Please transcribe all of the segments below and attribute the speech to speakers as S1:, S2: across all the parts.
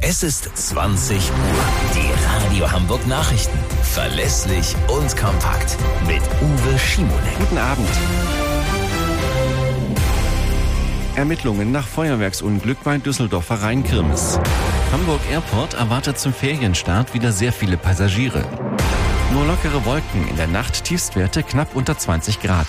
S1: Es ist 20 Uhr. Die Radio Hamburg Nachrichten. Verlässlich und kompakt. Mit Uwe Schimonek.
S2: Guten Abend. Ermittlungen nach Feuerwerksunglück bei Düsseldorfer Rheinkirmes. Hamburg Airport erwartet zum Ferienstart wieder sehr viele Passagiere. Nur lockere Wolken, in der Nacht Tiefstwerte knapp unter 20 Grad.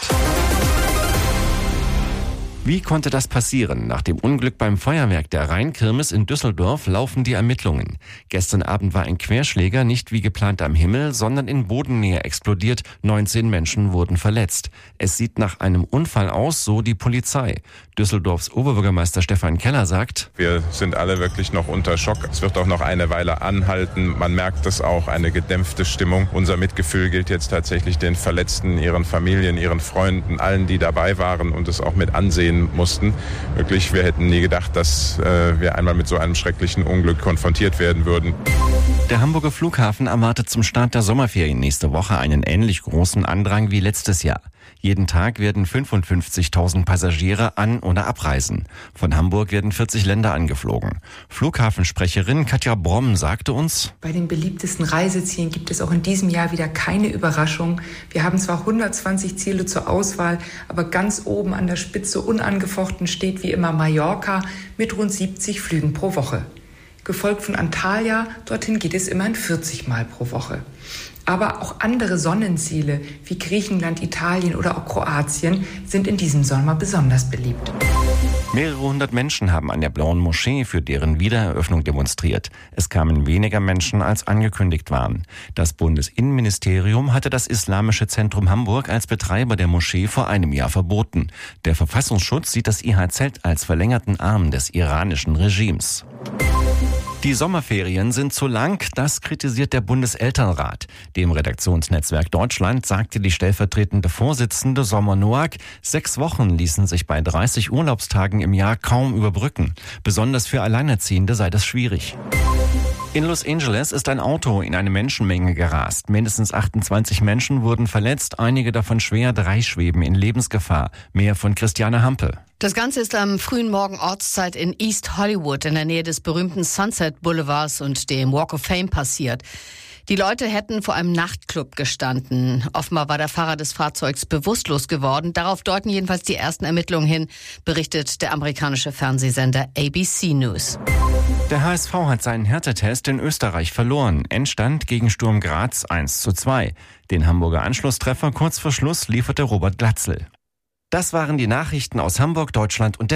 S2: Wie konnte das passieren? Nach dem Unglück beim Feuerwerk der Rheinkirmes in Düsseldorf laufen die Ermittlungen. Gestern Abend war ein Querschläger nicht wie geplant am Himmel, sondern in Bodennähe explodiert. 19 Menschen wurden verletzt. Es sieht nach einem Unfall aus, so die Polizei. Düsseldorfs Oberbürgermeister Stefan Keller sagt:
S3: Wir sind alle wirklich noch unter Schock. Es wird auch noch eine Weile anhalten. Man merkt es auch, eine gedämpfte Stimmung. Unser Mitgefühl gilt jetzt tatsächlich den Verletzten, ihren Familien, ihren Freunden, allen, die dabei waren und es auch mit ansehen mussten. Wirklich, wir hätten nie gedacht, dass wir einmal mit so einem schrecklichen Unglück konfrontiert werden würden.
S2: Der Hamburger Flughafen erwartet zum Start der Sommerferien nächste Woche einen ähnlich großen Andrang wie letztes Jahr. Jeden Tag werden 55.000 Passagiere an- oder abreisen. Von Hamburg werden 40 Länder angeflogen. Flughafensprecherin Katja Bromm sagte uns:
S4: Bei den beliebtesten Reisezielen gibt es auch in diesem Jahr wieder keine Überraschung. Wir haben zwar 120 Ziele zur Auswahl, aber ganz oben an der Spitze unangefochten steht wie immer Mallorca mit rund 70 Flügen pro Woche. Gefolgt von Antalya, dorthin geht es immerhin 40 Mal pro Woche. Aber auch andere Sonnenziele wie Griechenland, Italien oder auch Kroatien sind in diesem Sommer besonders beliebt.
S2: Mehrere hundert Menschen haben an der Blauen Moschee für deren Wiedereröffnung demonstriert. Es kamen weniger Menschen, als angekündigt waren. Das Bundesinnenministerium hatte das Islamische Zentrum Hamburg als Betreiber der Moschee vor einem Jahr verboten. Der Verfassungsschutz sieht das IHZ als verlängerten Arm des iranischen Regimes. Die Sommerferien sind zu lang, das kritisiert der Bundeselternrat. Dem Redaktionsnetzwerk Deutschland sagte die stellvertretende Vorsitzende Sommer Noack, 6 Wochen ließen sich bei 30 Urlaubstagen im Jahr kaum überbrücken. Besonders für Alleinerziehende sei das schwierig. In Los Angeles ist ein Auto in eine Menschenmenge gerast. Mindestens 28 Menschen wurden verletzt, einige davon schwer, 3 schweben in Lebensgefahr. Mehr von Christiane Hampe.
S5: Das Ganze ist am frühen Morgen Ortszeit in East Hollywood in der Nähe des berühmten Sunset Boulevards und dem Walk of Fame passiert. Die Leute hätten vor einem Nachtclub gestanden. Offenbar war der Fahrer des Fahrzeugs bewusstlos geworden. Darauf deuten jedenfalls die ersten Ermittlungen hin, berichtet der amerikanische Fernsehsender ABC News.
S2: Der HSV hat seinen Härtetest in Österreich verloren. Endstand gegen Sturm Graz 1:2. Den Hamburger Anschlusstreffer kurz vor Schluss lieferte Robert Glatzel. Das waren die Nachrichten aus Hamburg, Deutschland und der